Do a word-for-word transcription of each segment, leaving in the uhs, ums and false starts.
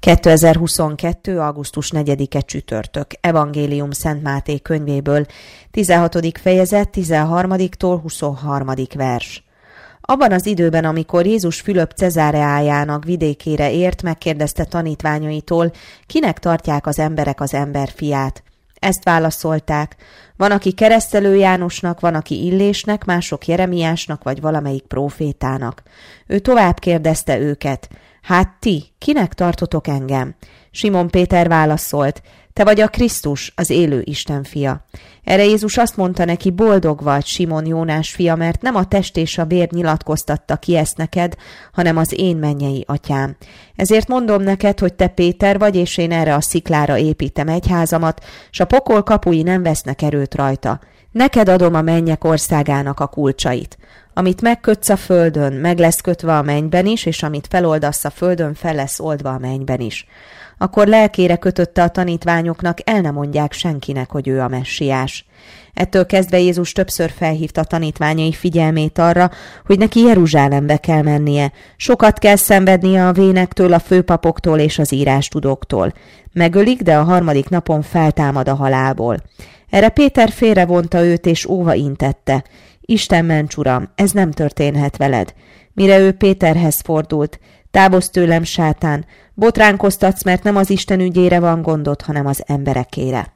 kétezer-huszonkettő. augusztus negyedike csütörtök. Evangélium Szent Máté könyvéből, tizenhatodik fejezet, tizenharmadiktól huszonharmadik vers. Abban az időben, amikor Jézus Fülöp Cezáreájának vidékére ért, megkérdezte tanítványaitól, kinek tartják az emberek az emberfiát. Ezt válaszolták: van, aki Keresztelő Jánosnak, van, aki Illésnek, mások Jeremiásnak, vagy valamelyik prófétának. Ő tovább kérdezte őket: hát ti, kinek tartotok engem? Simon Péter válaszolt: te vagy a Krisztus, az élő Isten fia. Erre Jézus azt mondta neki: boldog vagy, Simon Jónás fia, mert nem a test és a vér nyilatkoztatta ki ezt neked, hanem az én mennyei atyám. Ezért mondom neked, hogy te Péter vagy, és én erre a sziklára építem egyházamat, s a pokol kapui nem vesznek erőt rajta. Neked adom a mennyek országának a kulcsait. Amit megkötsz a földön, meg lesz kötve a mennyben is, és amit feloldasz a földön, fel lesz oldva a mennyben is. Akkor lelkére kötötte a tanítványoknak: el ne mondják senkinek, hogy ő a messiás. Ettől kezdve Jézus többször felhívta tanítványai figyelmét arra, hogy neki Jeruzsálembe kell mennie. Sokat kell szenvednie a vénektől, a főpapoktól és az írástudóktól. Megölik, de a harmadik napon feltámad a halálból. Erre Péter félrevonta őt, és óva intette: Isten ments, Uram, ez nem történhet veled. Mire ő Péterhez fordult: távozz tőlem, sátán, botránkoztatsz, mert nem az Isten ügyére van gondod, hanem az emberekére.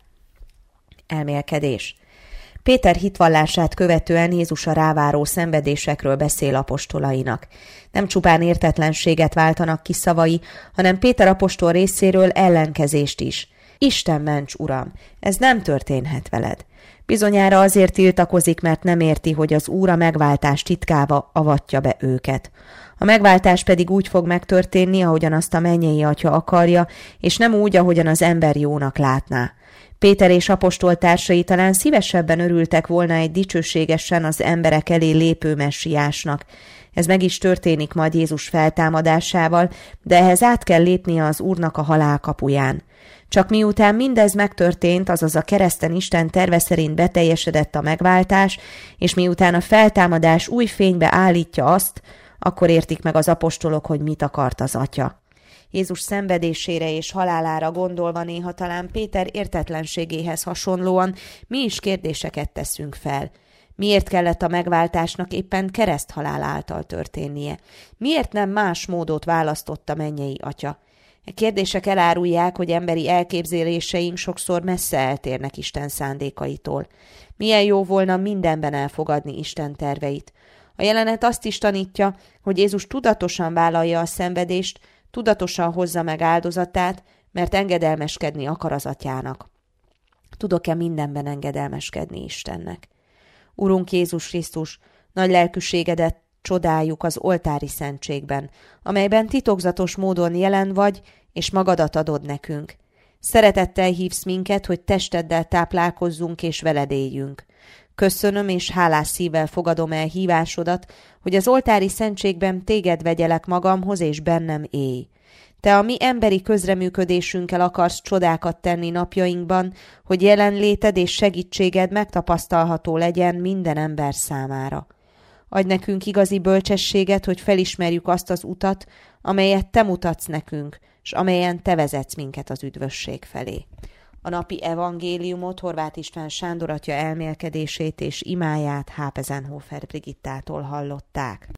Elmélkedés. Péter hitvallását követően Jézus a ráváró szenvedésekről beszél apostolainak. Nem csupán értetlenséget váltanak ki szavai, hanem Péter apostol részéről ellenkezést is. Isten ments, Uram, ez nem történhet veled. Bizonyára azért tiltakozik, mert nem érti, hogy az Úr a megváltás titkába avatja be őket. A megváltás pedig úgy fog megtörténni, ahogyan azt a mennyei Atya akarja, és nem úgy, ahogyan az ember jónak látná. Péter és apostoltársai talán szívesebben örültek volna egy dicsőségesen az emberek elé lépő messiásnak. Ez meg is történik majd Jézus feltámadásával, de ehhez át kell lépnie az Úrnak a halál kapuján. Csak miután mindez megtörtént, azaz a kereszten Isten terve szerint beteljesedett a megváltás, és miután a feltámadás új fénybe állítja azt, akkor értik meg az apostolok, hogy mit akart az Atya. Jézus szenvedésére és halálára gondolva néha talán Péter értetlenségéhez hasonlóan mi is kérdéseket teszünk fel. Miért kellett a megváltásnak éppen kereszthalál által történnie? Miért nem más módot választott a mennyei Atya? E kérdések elárulják, hogy emberi elképzeléseink sokszor messze eltérnek Isten szándékaitól. Milyen jó volna mindenben elfogadni Isten terveit. A jelenet azt is tanítja, hogy Jézus tudatosan vállalja a szenvedést, tudatosan hozza meg áldozatát, mert engedelmeskedni akar az Atyának. Tudok-e mindenben engedelmeskedni Istennek? Urunk Jézus Krisztus, nagy lelkűségedet csodáljuk az oltári szentségben, amelyben titokzatos módon jelen vagy, és magadat adod nekünk. Szeretettel hívsz minket, hogy testeddel táplálkozzunk és veled éljünk. Köszönöm és hálás szívvel fogadom el hívásodat, hogy az oltári szentségben téged vegyelek magamhoz, és bennem élj. Te a mi emberi közreműködésünkkel akarsz csodákat tenni napjainkban, hogy jelenléted és segítséged megtapasztalható legyen minden ember számára. Adj nekünk igazi bölcsességet, hogy felismerjük azt az utat, amelyet te mutatsz nekünk, s amelyen te vezetsz minket az üdvösség felé. A napi evangéliumot Horváth István Sándor atya elmélkedését és imáját Hápezenhofer Brigittától hallották.